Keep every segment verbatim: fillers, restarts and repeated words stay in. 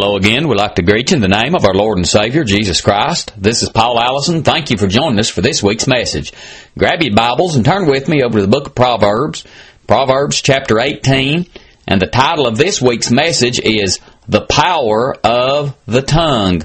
Hello again. We'd like to greet you in the name of our Lord and Savior, Jesus Christ. This is Paul Allison. Thank you for joining us for this week's message. Grab your Bibles and turn with me over to the book of Proverbs, Proverbs chapter eighteen, and the title of this week's message is The Power of the Tongue.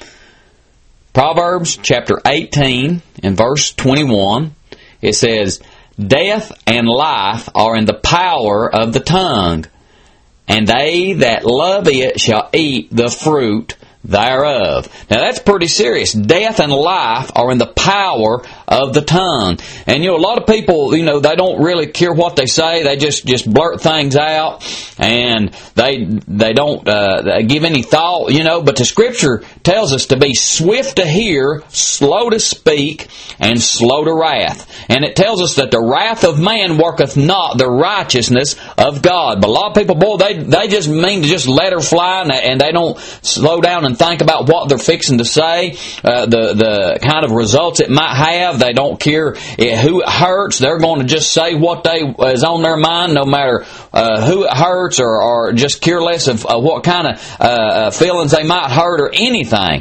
Proverbs chapter eighteen and verse twenty-one, it says, Death and life are in the power of the tongue, and they that love it shall eat the fruit thereof. Now that's pretty serious. Death and life are in the power of the tongue. And you know, a lot of people, you know, they don't really care what they say. They just, just blurt things out, and they they don't uh, give any thought, you know. But the Scripture tells us to be swift to hear, slow to speak, and slow to wrath. And it tells us that the wrath of man worketh not the righteousness of God. But a lot of people, boy, they they just mean to just let her fly, and, and they don't slow down and think about what they're fixing to say, uh, the the kind of results it might have. They don't care who it hurts. They're going to just say what they is on their mind, no matter uh, who it hurts, or, or just care less of uh, what kind of uh, feelings they might hurt or anything.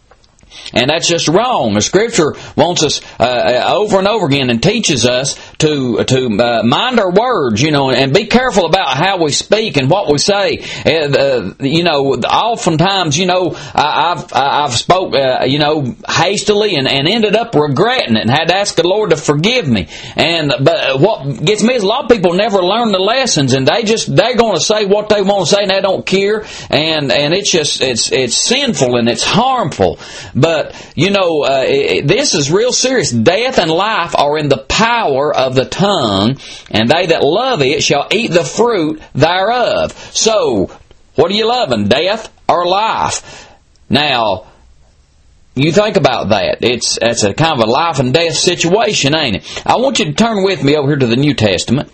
And that's just wrong. The Scripture wants us uh, over and over again and teaches us to to uh, mind our words, you know, and be careful about how we speak and what we say. Uh, you know, oftentimes, you know, I've I've spoke, uh, you know, hastily and, and ended up regretting it and had to ask the Lord to forgive me. And but what gets me is a lot of people never learn the lessons, and they just they're going to say what they want to say, and they don't care. And and it's just it's it's sinful and it's harmful. But But, you know, uh, it, this is real serious. Death and life are in the power of the tongue, and they that love it shall eat the fruit thereof. So, what are you loving, death or life? Now, you think about that. It's, it's a kind of a life and death situation, ain't it? I want you to turn with me over here to the New Testament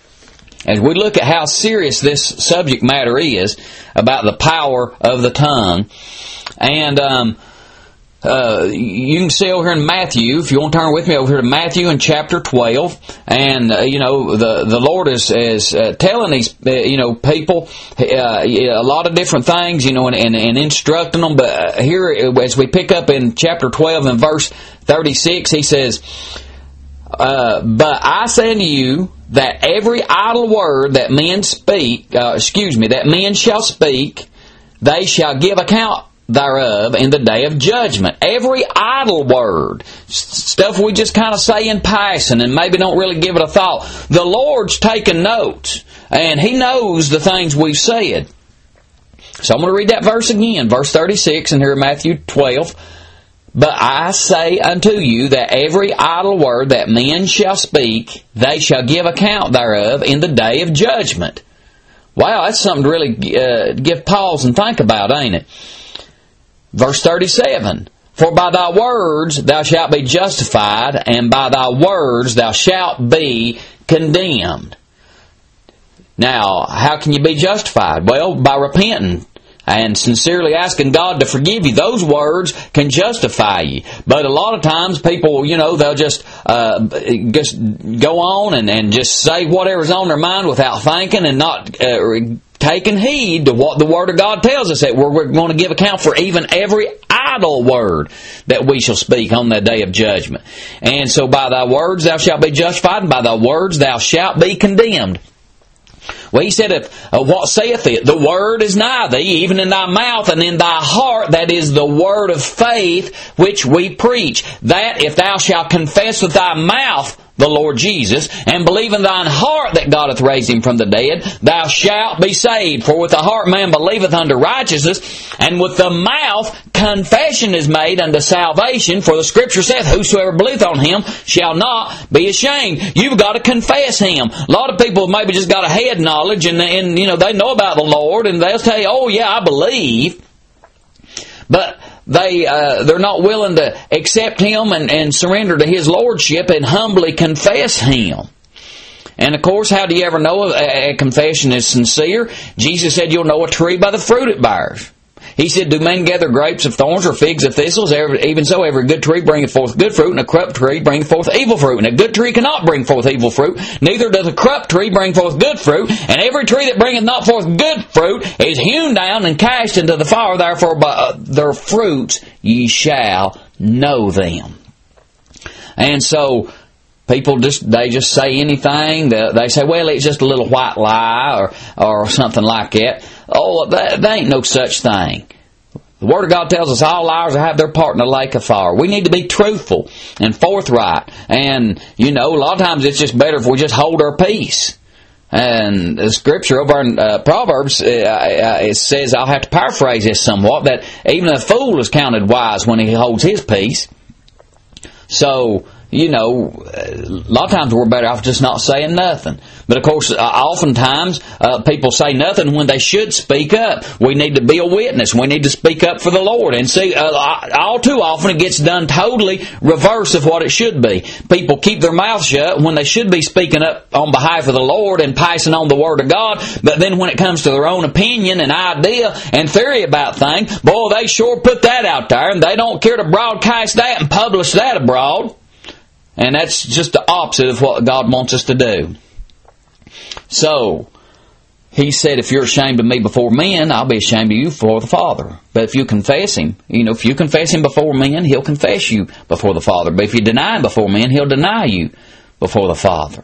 as we look at how serious this subject matter is about the power of the tongue. And, um... Uh, you can see over here in Matthew, if you want to turn with me over here to Matthew in chapter twelve, and uh, you know the the Lord is is uh, telling these uh, you know people uh, a lot of different things, you know, and, and, and instructing them. But here, as we pick up in chapter twelve and verse thirty-six, he says, uh, "But I say unto you that every idle word that men speak, uh, excuse me, that men shall speak, they shall give account thereof in the day of judgment." Every idle word, stuff we just kind of say in passing and maybe don't really give it a thought, the Lord's taking notes, and He knows the things we've said. So I'm going to read that verse again, verse thirty-six, and here in Matthew twelve. "But I say unto you that every idle word that men shall speak, they shall give account thereof in the day of judgment." Wow, that's something to really uh, give pause and think about, ain't it? Verse thirty-seven, "For by thy words thou shalt be justified, and by thy words thou shalt be condemned." Now, how can you be justified? Well, by repenting and sincerely asking God to forgive you. Those words can justify you. But a lot of times people, you know, they'll just uh, just go on and, and just say whatever's on their mind without thinking and not uh, taking heed to what the Word of God tells us, that we're, we're going to give account for even every idle word that we shall speak on that day of judgment. And so by thy words thou shalt be justified, and by thy words thou shalt be condemned. Well, he said, if, uh, what saith it? The word is nigh thee, even in thy mouth and in thy heart. That is the word of faith which we preach. That if thou shalt confess with thy mouth the Lord Jesus, and believe in thine heart that God hath raised him from the dead, thou shalt be saved. For with the heart man believeth unto righteousness, and with the mouth confession is made unto salvation. For the Scripture saith, whosoever believeth on him shall not be ashamed. You've got to confess him. A lot of people have maybe just got a head knowledge, and, and you know they know about the Lord, and they'll tell you, oh yeah, I believe. But they, uh, they're not willing to accept Him and, and surrender to His Lordship and humbly confess Him. And of course, how do you ever know a, a confession is sincere? Jesus said you'll know a tree by the fruit it bears. He said, do men gather grapes of thorns or figs of thistles? Even so, every good tree bringeth forth good fruit, and a corrupt tree bringeth forth evil fruit. And a good tree cannot bring forth evil fruit, neither does a corrupt tree bring forth good fruit. And every tree that bringeth not forth good fruit is hewn down and cast into the fire. Therefore by their fruits ye shall know them. And so people just, they just say anything. They, they say, well, it's just a little white lie or, or something like that. Oh, that, there ain't no such thing. The Word of God tells us all liars will have their part in the lake of fire. We need to be truthful and forthright. And, you know, a lot of times it's just better if we just hold our peace. And the scripture over in uh, Proverbs, uh, uh, it says, I'll have to paraphrase this somewhat, that even a fool is counted wise when he holds his peace. So, you know, a lot of times we're better off just not saying nothing. But of course, uh, oftentimes uh, people say nothing when they should speak up. We need to be a witness. We need to speak up for the Lord. And see, uh, all too often it gets done totally reverse of what it should be. People keep their mouth shut when they should be speaking up on behalf of the Lord and passing on the Word of God. But then when it comes to their own opinion and idea and theory about things, boy, they sure put that out there, and they don't care to broadcast that and publish that abroad. And that's just the opposite of what God wants us to do. So, He said, if you're ashamed of me before men, I'll be ashamed of you before the Father. But if you confess Him, you know, if you confess Him before men, He'll confess you before the Father. But if you deny Him before men, He'll deny you before the Father.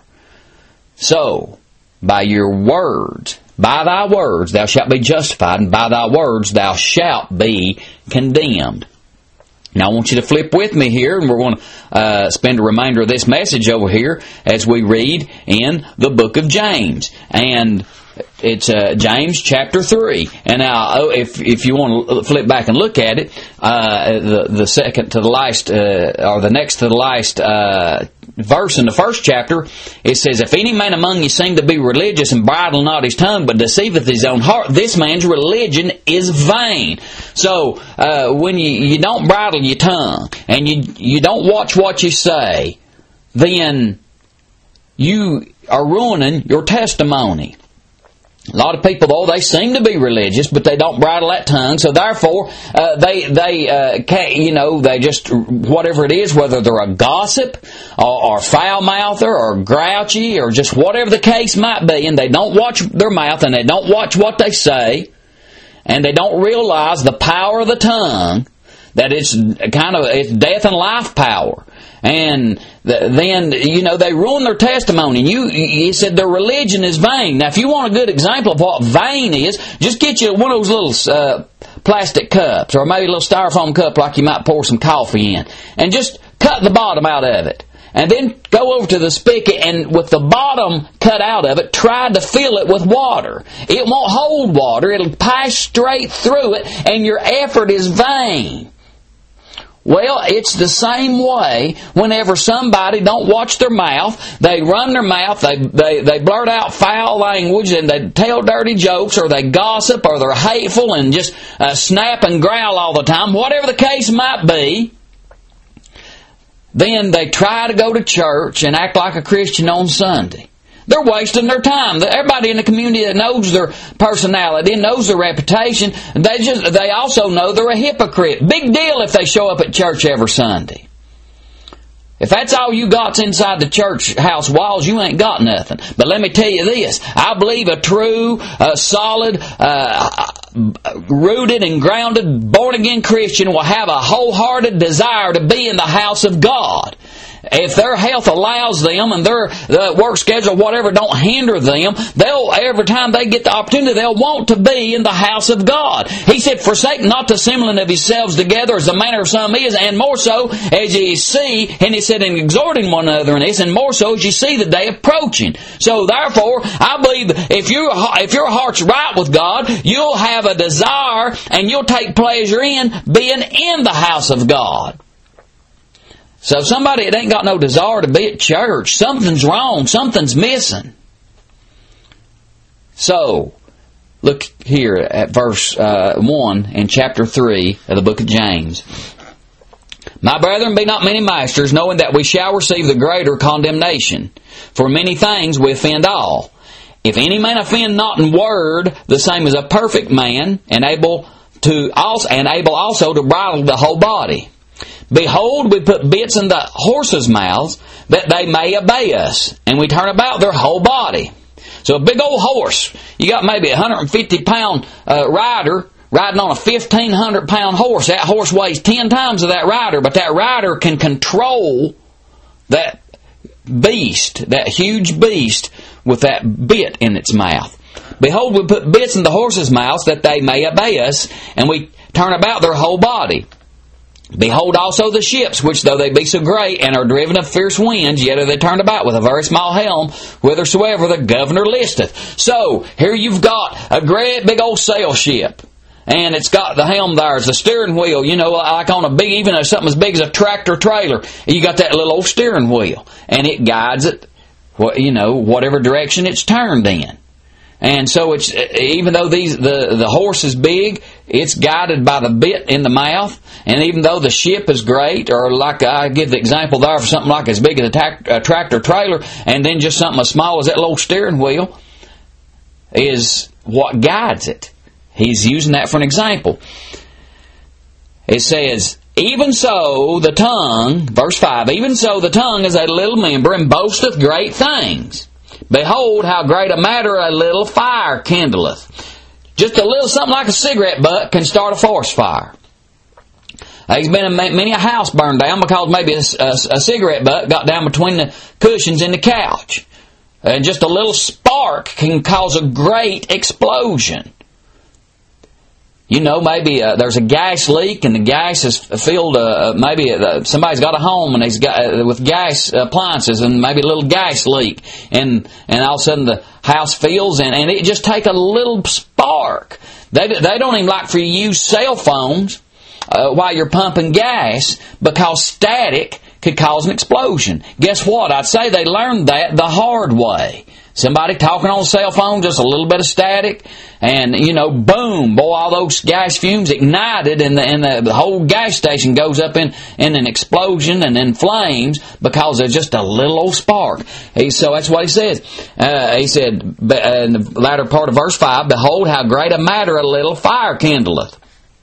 So, by your words, by thy words thou shalt be justified, and by thy words thou shalt be condemned. Now I want you to flip with me here, and we're going to uh, spend a remainder of this message over here as we read in the book of James. And it's uh, James chapter three. And now, if if you want to flip back and look at it, uh, the the second to the last, uh, or the next to the last uh, verse in the first chapter, it says, if any man among you seem to be religious and bridle not his tongue, but deceiveth his own heart, this man's religion is vain. So, uh, when you, you don't bridle your tongue, and you you don't watch what you say, then you are ruining your testimony. A lot of people, though, they seem to be religious, but they don't bridle that tongue. So therefore, uh, they they uh, can't, you know, they just, whatever it is, whether they're a gossip or, or foul-mouther or grouchy or just whatever the case might be, and they don't watch their mouth and they don't watch what they say, and they don't realize the power of the tongue, that it's kind of, it's death and life power. And then, you know, they ruin their testimony. And you, you said their religion is vain. Now, if you want a good example of what vain is, just get you one of those little uh, plastic cups, or maybe a little styrofoam cup like you might pour some coffee in, and just cut the bottom out of it. And then go over to the spigot, and with the bottom cut out of it, try to fill it with water. It won't hold water. It'll pass straight through it, and your effort is vain. Well, it's the same way whenever somebody don't watch their mouth, they run their mouth, they, they, they blurt out foul language, and they tell dirty jokes, or they gossip, or they're hateful and just uh, snap and growl all the time, whatever the case might be. Then they try to go to church and act like a Christian on Sunday. They're wasting their time. Everybody in the community that knows their personality and knows their reputation, they just they also know they're a hypocrite. Big deal if they show up at church every Sunday. If that's all you got's inside the church house walls, you ain't got nothing. But let me tell you this, I believe a true, uh, solid, uh, rooted and grounded, born-again Christian will have a wholehearted desire to be in the house of God. If their health allows them, and their uh, work schedule, whatever, don't hinder them, they'll, every time they get the opportunity, they'll want to be in the house of God. He said, forsake not the assembling of yourselves together, as the manner of some is, and more so as ye see, and he said, in exhorting one another in this, and more so as ye see the day approaching. So therefore, I believe if, you, if your heart's right with God, you'll have a desire, and you'll take pleasure in being in the house of God. So if somebody that ain't got no desire to be at church, something's wrong, something's missing. So, look here at verse uh, one in chapter three of the book of James. My brethren, be not many masters, knowing that we shall receive the greater condemnation. For many things we offend all. If any man offend not in word, the same as a perfect man, and able to also, and able also to bridle the whole body. Behold, we put bits in the horses' mouths, that they may obey us, and we turn about their whole body. So a big old horse, you got maybe a one hundred fifty pound uh, rider riding on a fifteen hundred pound horse. That horse weighs ten times of that rider, but that rider can control that beast, that huge beast, with that bit in its mouth. Behold, we put bits in the horses' mouths, that they may obey us, and we turn about their whole body. Behold also the ships, which though they be so great, and are driven of fierce winds, yet are they turned about with a very small helm, whithersoever the governor listeth. So, here you've got a great big old sail ship, and it's got the helm there, it's the steering wheel, you know, like on a big, even if something as big as a tractor trailer, you got that little old steering wheel, and it guides it, you know, whatever direction it's turned in. And so it's, even though these the, the horse is big, it's guided by the bit in the mouth. And even though the ship is great, or like I give the example there for something like as big as a, tac, a tractor trailer, and then just something as small as that little steering wheel is what guides it. He's using that for an example. It says, even so the tongue, verse five, even so the tongue is a little member, and boasteth great things. Behold, how great a matter a little fire kindleth. Just a little something like a cigarette butt can start a forest fire. There's been a, many a house burned down because maybe a, a, a cigarette butt got down between the cushions in the couch. And just a little spark can cause a great explosion. You know, maybe uh, there's a gas leak and the gas is filled, uh, maybe uh, somebody's got a home and they've got, uh, with gas appliances and maybe a little gas leak. And, and all of a sudden the house fills and, and it just take a little spark. They, they don't even like for you to use cell phones uh, while you're pumping gas because static could cause an explosion. Guess what? I'd say they learned that the hard way. Somebody talking on a cell phone, just a little bit of static, and, you know, boom, boy, all those gas fumes ignited, and the, and the, the whole gas station goes up in, in an explosion and in flames because there's just a little old spark. He, so that's what he says. Uh, he said, in the latter part of verse five, behold, how great a matter a little fire kindleth.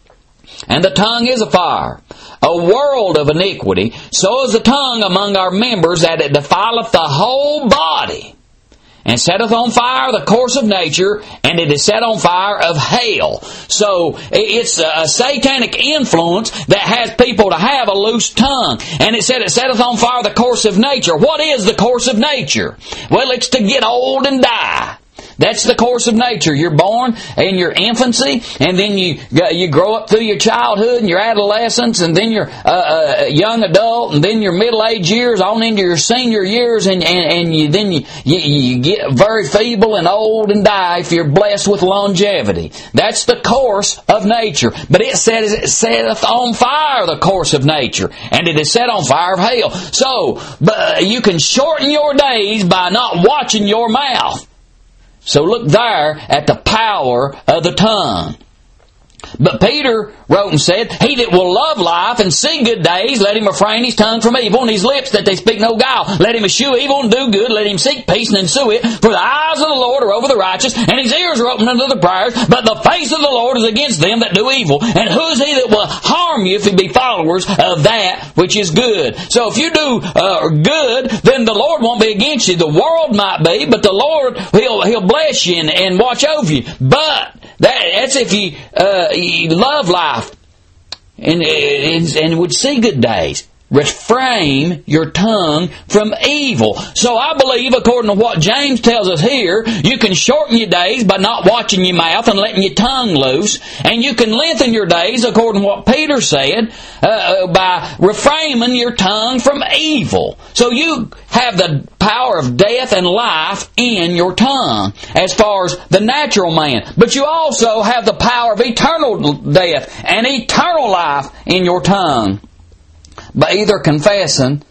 And the tongue is a fire, a world of iniquity. So is the tongue among our members, that it defileth the whole body, and setteth on fire the course of nature, and it is set on fire of hell. So it's a satanic influence that has people to have a loose tongue. And it said it setteth on fire the course of nature. What is the course of nature? Well, it's to get old and die. That's the course of nature. You're born in your infancy, and then you you grow up through your childhood and your adolescence, and then your uh, uh, young adult, and then your middle-age years, on into your senior years, and, and, and you then you, you, you get very feeble and old and die if you're blessed with longevity. That's the course of nature. But it says it setteth on fire the course of nature, and it is set on fire of hell. So but you can shorten your days by not watching your mouth. So look there at the power of the tongue. But Peter wrote and said, he that will love life and see good days, let him refrain his tongue from evil, and his lips that they speak no guile. Let him eschew evil and do good, let him seek peace and ensue it. For the eyes of the Lord are over the righteous, and his ears are open unto the prayers, but the face of the Lord is against them that do evil. And who is he that will harm you if you be followers of that which is good? So if you do uh, good, then the Lord won't be against you. The world might be, but the Lord, he'll, he'll bless you and, and watch over you. But that, that's if you, uh, you love life and, and, and would see good days. Refrain your tongue from evil. So I believe, according to what James tells us here, you can shorten your days by not watching your mouth and letting your tongue loose. And you can lengthen your days, according to what Peter said, uh, by refraining your tongue from evil. So you have the power of death and life in your tongue, as far as the natural man. But you also have the power of eternal death and eternal life in your tongue, by either confessing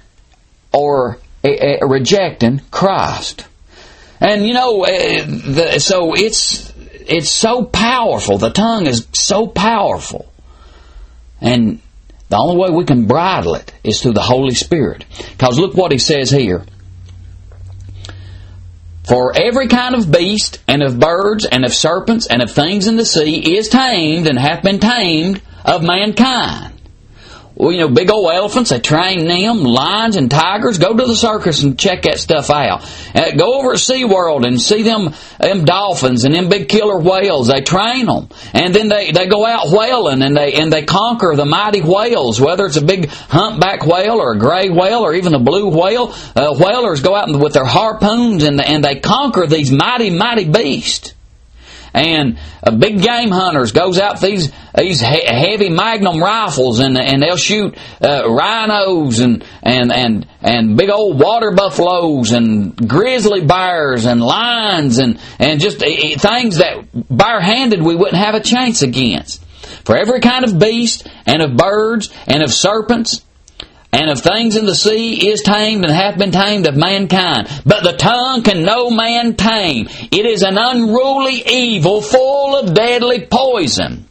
or uh, rejecting Christ. And you know, uh, the, so it's it's so powerful. The tongue is so powerful. And the only way we can bridle it is through the Holy Spirit. Because look what he says here. For every kind of beast, and of birds, and of serpents, and of things in the sea is tamed, and hath been tamed of mankind. Well, you know, big old elephants, they train them, lions and tigers. Go to the circus and check that stuff out. Uh, go over at SeaWorld and see them, them dolphins and them big killer whales. They train them. And then they, they go out whaling and they, and they conquer the mighty whales, whether it's a big humpback whale or a gray whale or even a blue whale. Uh, whalers go out with their harpoons and, and they conquer these mighty, mighty beasts. And uh, big game hunters goes out these these he- heavy magnum rifles and and they'll shoot uh, rhinos and and and and big old water buffaloes and grizzly bears and lions and and just uh, things that barehanded we wouldn't have a chance against. For every kind of beast and of birds and of serpents and of things in the sea is tamed and hath been tamed of mankind. But the tongue can no man tame. It is an unruly evil full of deadly poison.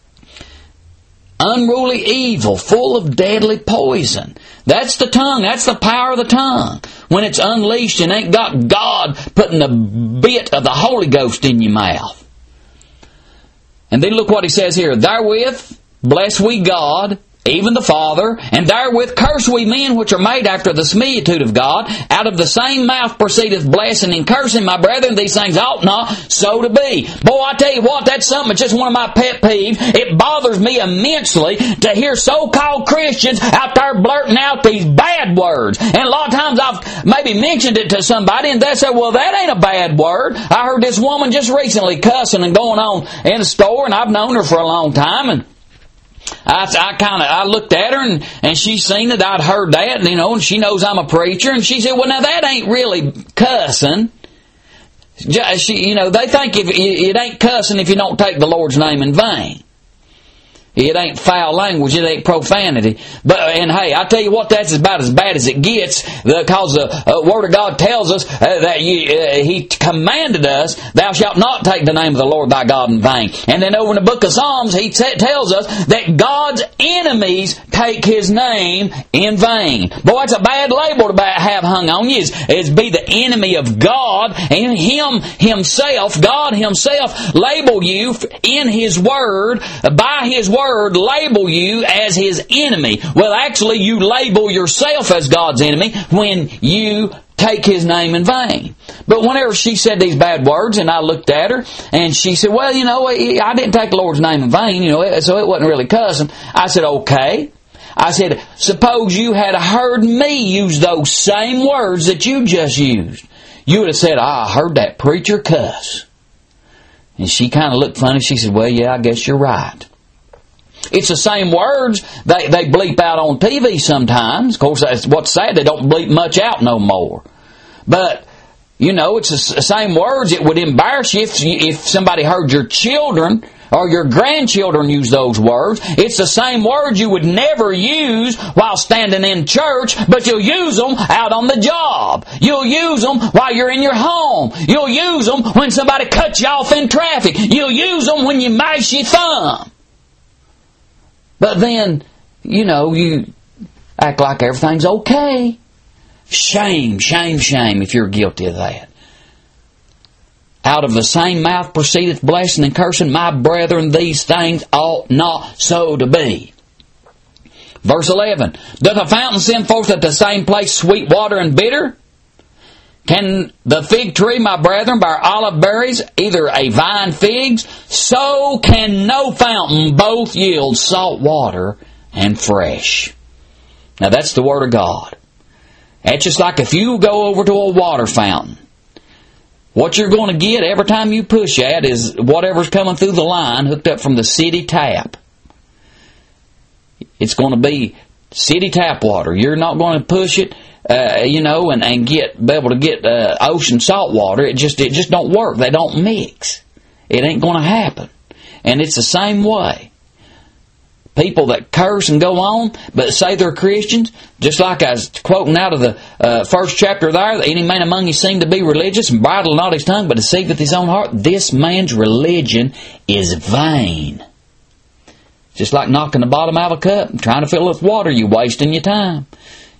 Unruly evil full of deadly poison. That's the tongue. That's the power of the tongue. When it's unleashed and ain't got God putting a bit of the Holy Ghost in your mouth. And then look what he says here. Therewith bless we God, even the Father, and therewith curse we men which are made after the similitude of God. Out of the same mouth proceedeth blessing and cursing. My brethren, these things ought not so to be. Boy, I tell you what, that's something that's just one of my pet peeves. It bothers me immensely to hear so-called Christians out there blurting out these bad words. And a lot of times I've maybe mentioned it to somebody and they say, well, that ain't a bad word. I heard this woman just recently cussing and going on in a store, and I've known her for a long time, and I, I kind of I looked at her and, and she seen that I'd heard that, you know, and she knows I'm a preacher, and she said, "Well, now that ain't really cussing." She, you know, they think if it ain't cussing if you don't take the Lord's name in vain. It ain't foul language, it ain't profanity. But and hey, I tell you what, that's about as bad as it gets, because the uh, Word of God tells us uh, that you, uh, He commanded us, "Thou shalt not take the name of the Lord thy God in vain." And then over in the book of Psalms, He t- tells us that God's enemies take His name in vain. Boy, it's a bad label to have hung on you. It's, it's be the enemy of God, and Him Himself, God Himself, label you in His Word, by His Word. Word label you as His enemy. Well, actually, you label yourself as God's enemy when you take His name in vain. But whenever she said these bad words, and I looked at her, and she said, "Well, you know, I didn't take the Lord's name in vain, you know, so it wasn't really cussing." I said, "Okay." I said, "Suppose you had heard me use those same words that you just used. You would have said, 'I heard that preacher cuss.'" And she kind of looked funny. She said, "Well, yeah, I guess you're right." It's the same words they, they bleep out on T V sometimes. Of course, that's what's sad. They don't bleep much out no more. But, you know, it's the same words. It would embarrass you if, if somebody heard your children or your grandchildren use those words. It's the same words you would never use while standing in church, but you'll use them out on the job. You'll use them while you're in your home. You'll use them when somebody cuts you off in traffic. You'll use them when you mash your thumb. But then, you know, you act like everything's okay. Shame, shame, shame if you're guilty of that. Out of the same mouth proceedeth blessing and cursing. My brethren, these things ought not so to be. Verse eleven. Doth a fountain send forth at the same place sweet water and bitter? Can the fig tree, my brethren, bear olive berries, either a vine figs? So can no fountain both yield salt water and fresh. Now that's the Word of God. That's just like if you go over to a water fountain. What you're going to get every time you push at is whatever's coming through the line hooked up from the city tap. It's going to be city tap water. You're not going to push it Uh, you know, and, and get be able to get uh, ocean salt water. It just it just don't work. They don't mix. It ain't going to happen. And it's the same way. People that curse and go on, but say they're Christians, just like I was quoting out of the uh, first chapter there, that any man among you seem to be religious and bridle not his tongue, but deceiveth his own heart. This man's religion is vain. Just like knocking the bottom out of a cup and trying to fill it with water, you're wasting your time.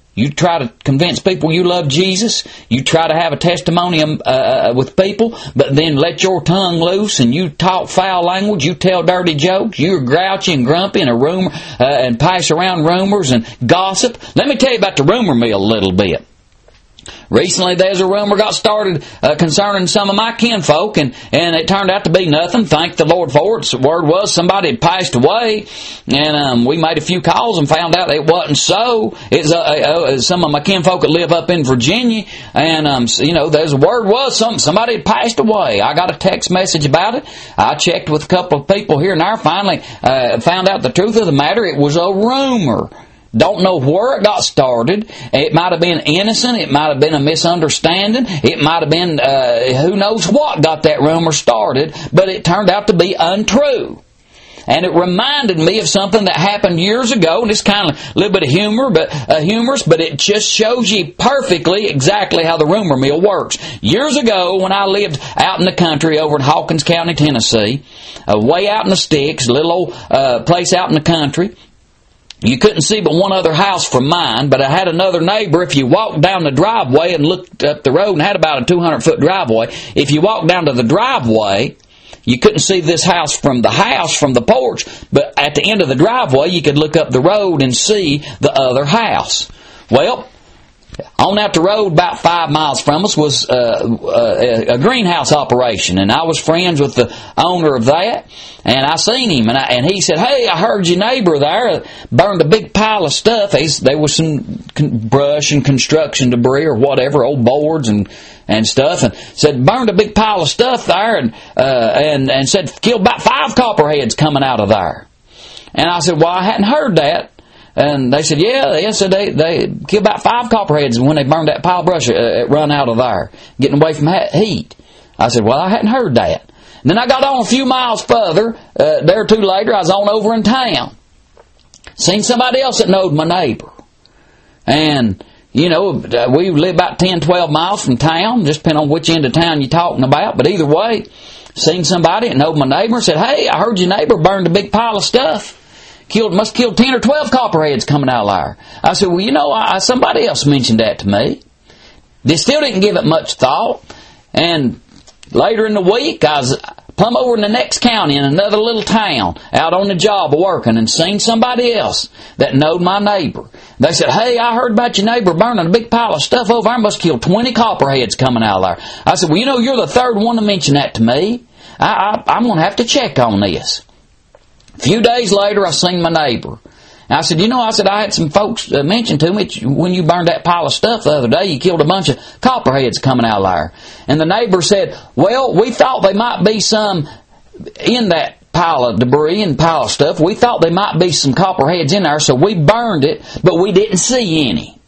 You try to convince people you love Jesus. You try to have a testimony uh, with people, but then let your tongue loose and you talk foul language. You tell dirty jokes. You're grouchy and grumpy and a rumor uh, and pass around rumors and gossip. Let me tell you about the rumor mill a little bit. Recently, there's a rumor got started uh, concerning some of my kinfolk, and, and it turned out to be nothing. Thank the Lord for it. The word was somebody had passed away, and um, we made a few calls and found out it wasn't so. It's uh, uh, some of my kinfolk that live up in Virginia, and um, so, you know, there's a word was some somebody had passed away. I got a text message about it. I checked with a couple of people here and there. Finally, uh, found out the truth of the matter. It was a rumor. Don't know where it got started. It might have been innocent. It might have been a misunderstanding. It might have been uh, who knows what got that rumor started, but it turned out to be untrue. And it reminded me of something that happened years ago, and it's kind of a little bit of humor, but uh, humorous, but it just shows you perfectly exactly how the rumor mill works. Years ago, when I lived out in the country over in Hawkins County, Tennessee, uh, way out in the sticks, a little old uh, place out in the country, you couldn't see but one other house from mine, but I had another neighbor. If you walked down the driveway and looked up the road, and had about a two hundred foot driveway, if you walked down to the driveway, you couldn't see this house from the house, from the porch, but at the end of the driveway, you could look up the road and see the other house. Well, on out the road, about five miles from us, was uh, uh, a greenhouse operation, and I was friends with the owner of that, and I seen him, and, I, and he said, "Hey, I heard your neighbor there burned a big pile of stuff. He's, there was some con- brush and construction debris or whatever, old boards and and stuff, and said burned a big pile of stuff there, and uh, and and said killed about five copperheads coming out of there." And I said, "Well, I hadn't heard that." And they said, yeah, they said they, they killed about five copperheads when they burned that pile of brush. Uh, it run out of there, getting away from heat. I said, well, I hadn't heard that. And then I got on a few miles further. Uh, there or two later, I was on over in town. Seen somebody else that knowed my neighbor. And, you know, we live about ten, twelve miles from town, just depending on which end of town you're talking about. But either way, seen somebody that knowed my neighbor and said, hey, I heard your neighbor burned a big pile of stuff. Killed, must have killed ten or twelve copperheads coming out of there. I said, well, you know, I, somebody else mentioned that to me. They still didn't give it much thought. And later in the week, I was plumb over in the next county in another little town, out on the job working, and seen somebody else that knowed my neighbor. They said, hey, I heard about your neighbor burning a big pile of stuff over there. Must have killed twenty copperheads coming out of there. I said, well, you know, you're the third one to mention that to me. I, I, I'm going to have to check on this. A few days later, I seen my neighbor. And I said, you know, I said, I had some folks uh, mention to me when you burned that pile of stuff the other day, you killed a bunch of copperheads coming out of there. And the neighbor said, well, we thought there might be some in that pile of debris and pile of stuff. We thought there might be some copperheads in there, so we burned it, but we didn't see any.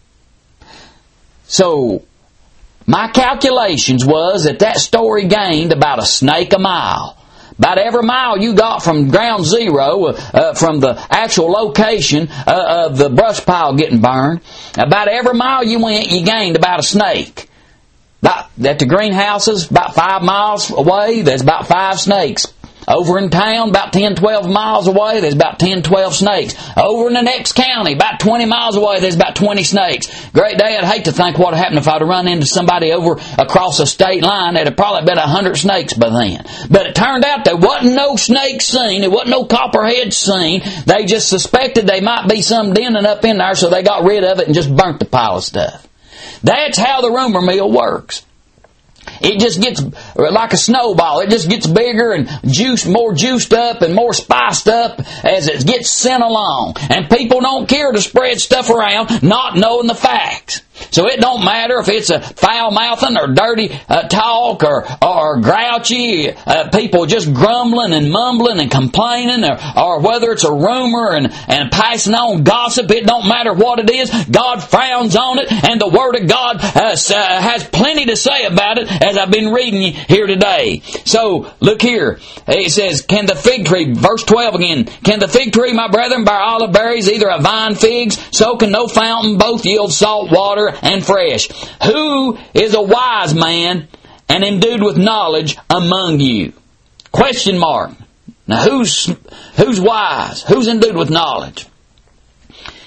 So my calculations was that that story gained about a snake a mile. About every mile you got from ground zero, uh, from the actual location uh, of the brush pile getting burned, about every mile you went, you gained about a snake. About, at the greenhouses, about five miles away, there's about five snakes. Over in town, about ten, twelve miles away, there's about ten, twelve snakes. Over in the next county, about twenty miles away, there's about twenty snakes. Great day, I'd hate to think what would happen if I'd have run into somebody over across a state line. There'd have probably been a hundred snakes by then. But it turned out there wasn't no snakes seen. There wasn't no copperheads seen. They just suspected there might be some denning up in there, so they got rid of it and just burnt the pile of stuff. That's how the rumor mill works. It just gets like a snowball. It just gets bigger and juice, more juiced up and more spiced up as it gets sent along. And people don't care to spread stuff around not knowing the facts. So it don't matter if it's a foul-mouthing or dirty uh, talk or, or grouchy uh, people just grumbling and mumbling and complaining, or, or whether it's a rumor and, and passing on gossip. It don't matter what it is. God frowns on it, and the Word of God uh, has plenty to say about it, as I've been reading here today. So, look here. It says, can the fig tree, verse twelve again, can the fig tree, my brethren, bear olive berries, either a vine figs, so can no fountain both yield salt water and fresh? Who is a wise man and endued with knowledge among you? Question mark. Now, who's who's wise? Who's endued with knowledge?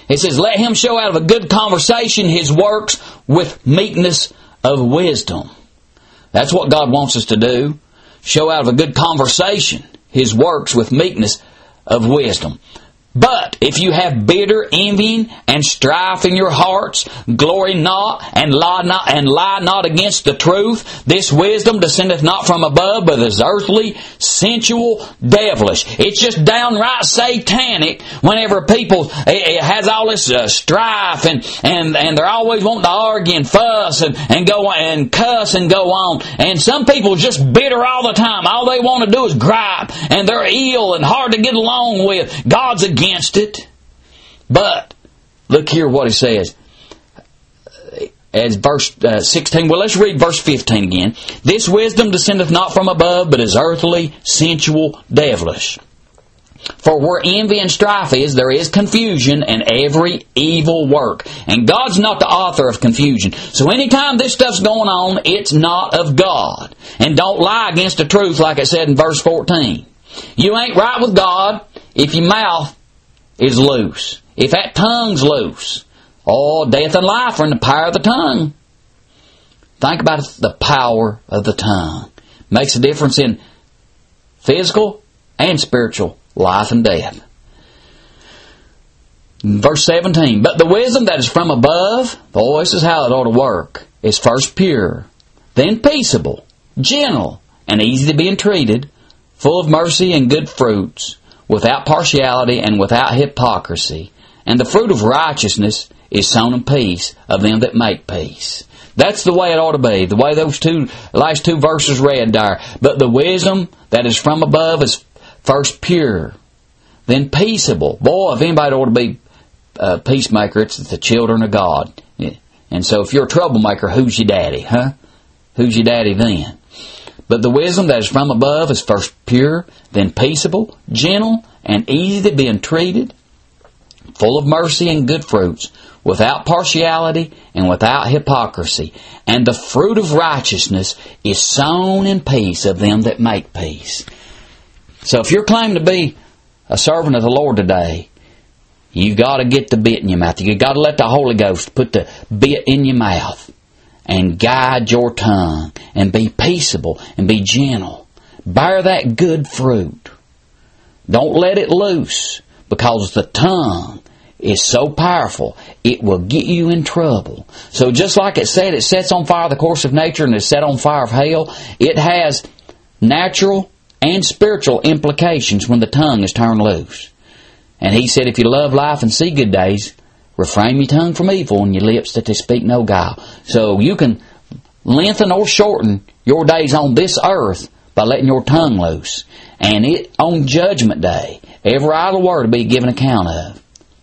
It says, let him show out of a good conversation his works with meekness of wisdom. That's what God wants us to do. Show out of a good conversation his works with meekness of wisdom. But if you have bitter envying and strife in your hearts, glory not and lie not and lie not against the truth. This wisdom descendeth not from above, but is earthly, sensual, devilish. It's just downright satanic. Whenever people it has all this uh, strife and and and they're always wanting to argue and fuss and and go and cuss and go on. And some people just bitter all the time. All they want to do is gripe, and they're ill and hard to get along with. God's against Against it. But look here what he says as verse uh, sixteen. Well, let's read verse fifteen again. This wisdom descendeth not from above, but is earthly, sensual, devilish. For where envy and strife is, there is confusion and every evil work. And God's not the author of confusion. So anytime this stuff's going on, it's not of God. And don't lie against the truth like it said in verse fourteen. You ain't right with God if your mouth is loose. If that tongue's loose, oh, death and life are in the power of the tongue. Think about the power of the tongue. Makes a difference in physical and spiritual life and death. Verse seventeen, but the wisdom that is from above, oh, this is how it ought to work, is first pure, then peaceable, gentle, and easy to be entreated, full of mercy and good fruits, without partiality and without hypocrisy. And the fruit of righteousness is sown in peace of them that make peace. That's the way it ought to be, the way those two last two verses read there. But the wisdom that is from above is first pure, then peaceable. Boy, if anybody ought to be a peacemaker, it's the children of God. And so if you're a troublemaker, who's your daddy, huh? Who's your daddy then? But the wisdom that is from above is first pure, then peaceable, gentle, and easy to be entreated, full of mercy and good fruits, without partiality and without hypocrisy. And the fruit of righteousness is sown in peace of them that make peace. So if you're claiming to be a servant of the Lord today, you've got to get the bit in your mouth. You've got to let the Holy Ghost put the bit in your mouth and guide your tongue, and be peaceable, and be gentle. Bear that good fruit. Don't let it loose, because the tongue is so powerful, it will get you in trouble. So just like it said, it sets on fire the course of nature and is set on fire of hell, it has natural and spiritual implications when the tongue is turned loose. And he said, if you love life and see good days, refrain your tongue from evil and your lips that they speak no guile. So you can lengthen or shorten your days on this earth by letting your tongue loose. And it on Judgment Day, every idle word will be given account of.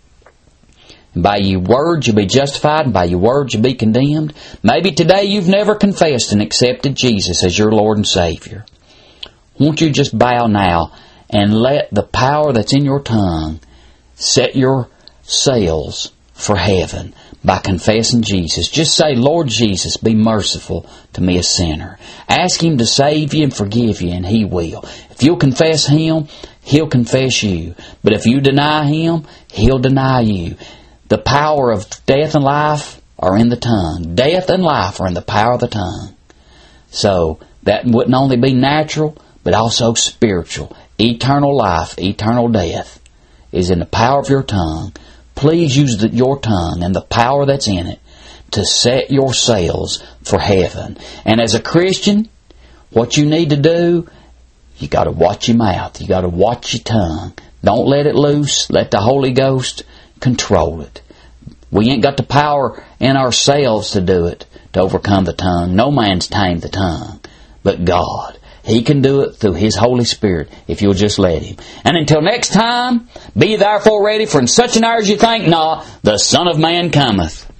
And by your words you'll be justified, and by your words you'll be condemned. Maybe today you've never confessed and accepted Jesus as your Lord and Savior. Won't you just bow now and let the power that's in your tongue set your sails for heaven by confessing Jesus. Just say, Lord Jesus, be merciful to me, a sinner. Ask Him to save you and forgive you, and He will. If you'll confess Him, He'll confess you. But if you deny Him, He'll deny you. The power of death and life are in the tongue. Death and life are in the power of the tongue. So that wouldn't only be natural, but also spiritual. Eternal life, eternal death is in the power of your tongue. Please use the, your tongue and the power that's in it to set your sails for heaven. And as a Christian, what you need to do, you got to watch your mouth. You got to watch your tongue. Don't let it loose. Let the Holy Ghost control it. We ain't got the power in ourselves to do it, to overcome the tongue. No man's tamed the tongue but God. He can do it through His Holy Spirit if you'll just let Him. And until next time, be therefore ready, for in such an hour as you think not, the Son of Man cometh.